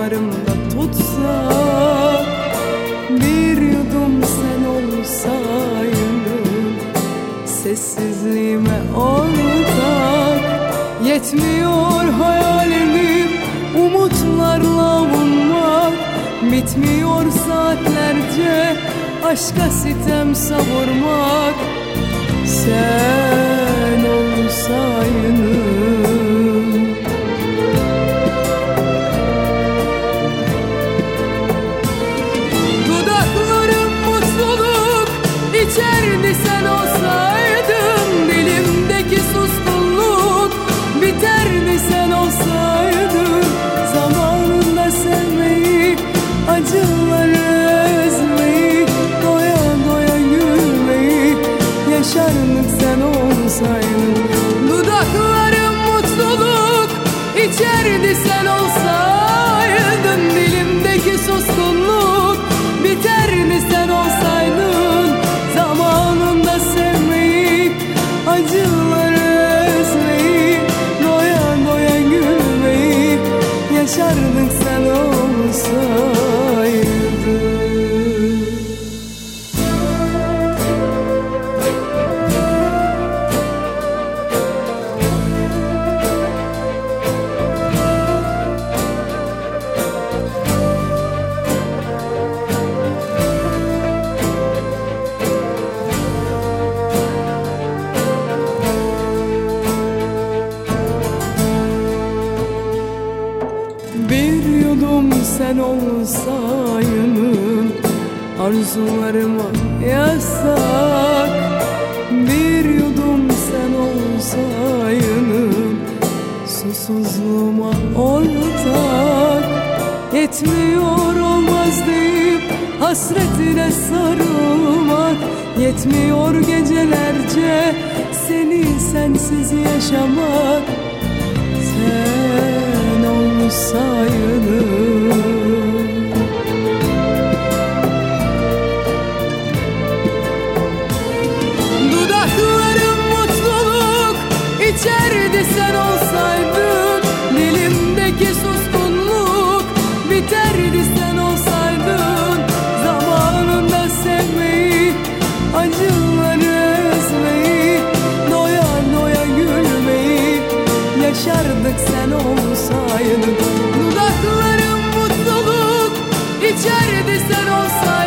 kollarımda tutsak, bir yudum sen olsaydın sessizliğime ortak. Yetmiyor hayalimim umutlarla avunmak, bitmiyor saatlerce aşka sitem savurmak. Sen olsaydın, dudaklarım mutluluk içerdi sen olsaydın, dilimdeki suskunluk biterdi sen olsaydın. Zamanında sevmeyi, acıları ezmeyi, doya doya gülmeyi yaşardık sen olsaydın. Dudaklarım mutluluk içerdi sen olsaydın, dilimdeki suskunluk biterdi sen olsaydın. Zamanında sevmeyi, acıları ezmeyi, doya doya gülmeyi yaşardık sen olsaydın. Bir yudum sen olsaydın, arzularıma yasak. Bir yudum sen olsaydın, susuzluğuma ortak. Yetmiyor olmaz deyip hasretine sarılmak, yetmiyor gecelerce seni sensiz yaşamak. Sen olsaydın, dudaklarım mutluluk içerdi sen olsaydın, dilimdeki suskunluk biterdi sen olsaydın. Zamanında sevmeyi, acıları ezmeyi, doya doya gülmeyi yaşardık sen olsaydın. Dudaklarım mutluluk içerdi sen olsaydın,